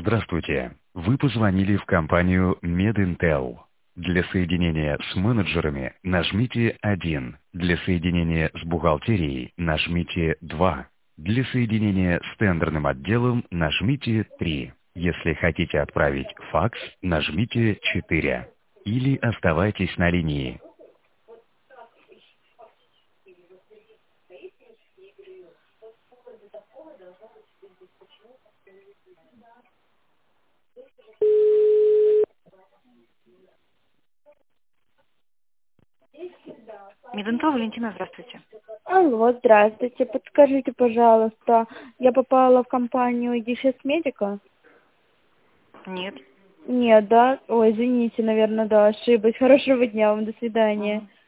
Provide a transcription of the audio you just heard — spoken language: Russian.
Здравствуйте. Вы позвонили в компанию MedIntel. Для соединения с менеджерами нажмите 1. Для соединения с бухгалтерией нажмите 2. Для соединения с тендерным отделом нажмите 3. Если хотите отправить факс, нажмите 4. Или оставайтесь на линии. Мединтел, Валентина, здравствуйте. Алло, здравствуйте. Подскажите, пожалуйста, я попала в компанию Дефис Медика? Нет. Нет, да? Ой, извините, наверное, да, ошиблась. Хорошего дня вам, до свидания. Мгм.